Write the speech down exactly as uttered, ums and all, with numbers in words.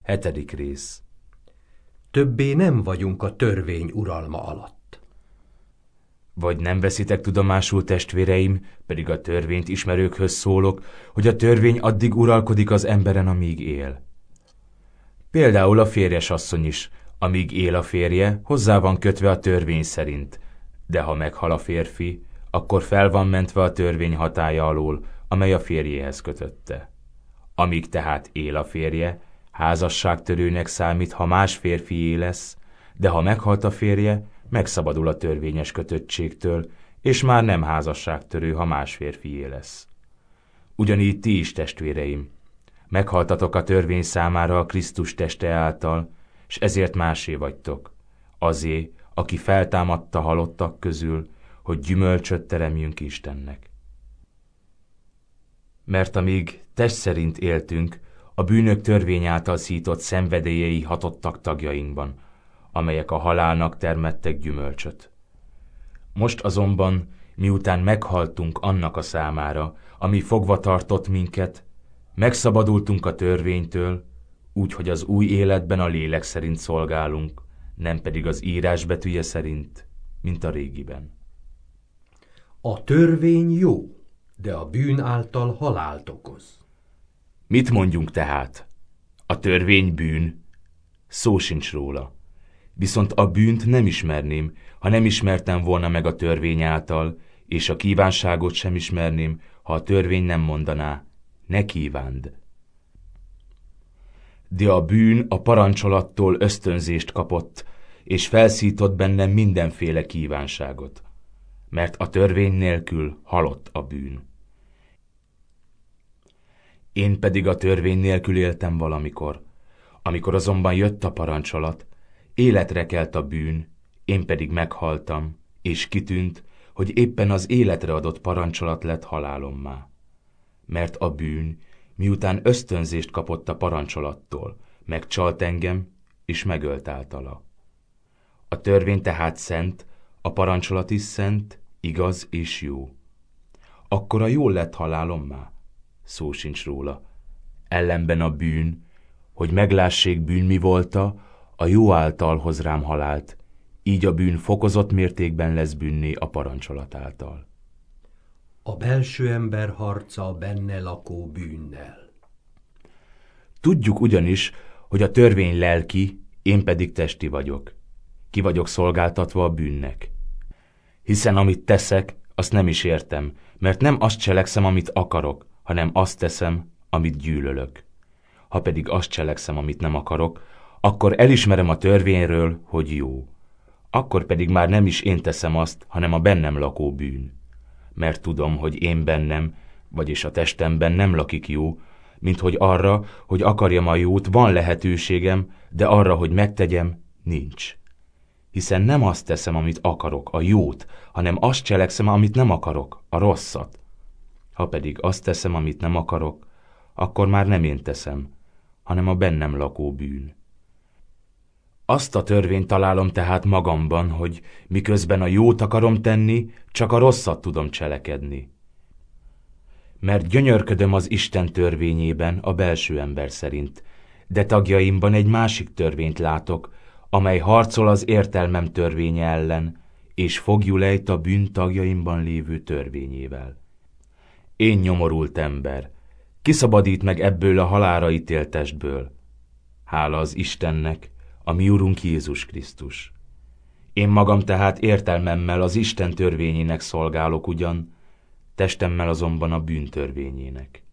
Hetedik rész. Többé nem vagyunk a törvény uralma alatt. Vagy nem veszitek tudomásul, testvéreim, pedig a törvényt ismerőkhöz szólok, hogy a törvény addig uralkodik az emberen, amíg él. Például a férjes asszony is, amíg él a férje, hozzá van kötve a törvény szerint, de ha meghal a férfi, akkor fel van mentve a törvény hatálya alól, amely a férjéhez kötötte. Amíg tehát él a férje, házasságtörőnek számít, ha más férfié lesz, de ha meghalt a férje, megszabadul a törvényes kötöttségtől, és már nem házasságtörő, ha más férfié lesz. Ugyanígy ti is, testvéreim, meghaltatok a törvény számára a Krisztus teste által, és ezért másé vagytok, azé, aki feltámadta halottak közül, hogy gyümölcsöt teremjünk Istennek. Mert amíg test szerint éltünk, a bűnök törvény által szított szenvedélyei hatottak tagjainkban, amelyek a halálnak termettek gyümölcsöt. Most azonban, miután meghaltunk annak a számára, ami fogva tartott minket, megszabadultunk a törvénytől, úgy, hogy az új életben a lélek szerint szolgálunk, nem pedig az írás betűje szerint, mint a régiben. A törvény jó, de a bűn által halált okoz. Mit mondjunk tehát? A törvény bűn? Szó sincs róla. Viszont a bűnt nem ismerném, ha nem ismertem volna meg a törvény által, és a kívánságot sem ismerném, ha a törvény nem mondaná, ne kívánd. De a bűn a parancsolattól ösztönzést kapott, és felszított bennem mindenféle kívánságot, mert a törvény nélkül halott a bűn. Én pedig a törvény nélkül éltem valamikor, amikor azonban jött a parancsolat, életre kelt a bűn, én pedig meghaltam, és kitűnt, hogy éppen az életre adott parancsolat lett halálommá. Mert a bűn, miután ösztönzést kapott a parancsolattól, megcsalt engem, és megölt általa. A törvény tehát szent, a parancsolat is szent, igaz és jó. Akkor a jól lett halálommá? Szó sincs róla. Ellenben a bűn, hogy meglássék bűn mi volta, a jó által hoz rám halált, így a bűn fokozott mértékben lesz bűnné a parancsolat által. A belső ember harca a benne lakó bűnnel. Tudjuk ugyanis, hogy a törvény lelki, én pedig testi vagyok. Ki vagyok szolgáltatva a bűnnek. Hiszen amit teszek, azt nem is értem, mert nem azt cselekszem, amit akarok, hanem azt teszem, amit gyűlölök. Ha pedig azt cselekszem, amit nem akarok, akkor elismerem a törvényről, hogy jó. Akkor pedig már nem is én teszem azt, hanem a bennem lakó bűn. Mert tudom, hogy én bennem, vagyis a testemben nem lakik jó, mint hogy arra, hogy akarjam a jót, van lehetőségem, de arra, hogy megtegyem, nincs. Hiszen nem azt teszem, amit akarok, a jót, hanem azt cselekszem, amit nem akarok, a rosszat. Ha pedig azt teszem, amit nem akarok, akkor már nem én teszem, hanem a bennem lakó bűn. Azt a törvényt találom tehát magamban, hogy miközben a jót akarom tenni, csak a rosszat tudom cselekedni. Mert gyönyörködöm az Isten törvényében a belső ember szerint, de tagjaimban egy másik törvényt látok, amely harcol az értelmem törvénye ellen, és fogjul ejt a bűn tagjaimban lévő törvényével. Én nyomorult ember, kiszabadít meg ebből a halálra ítélt testből. Hála az Istennek, a mi Urunk Jézus Krisztus. Én magam tehát értelmemmel az Isten törvényének szolgálok ugyan, testemmel azonban a bűn törvényének.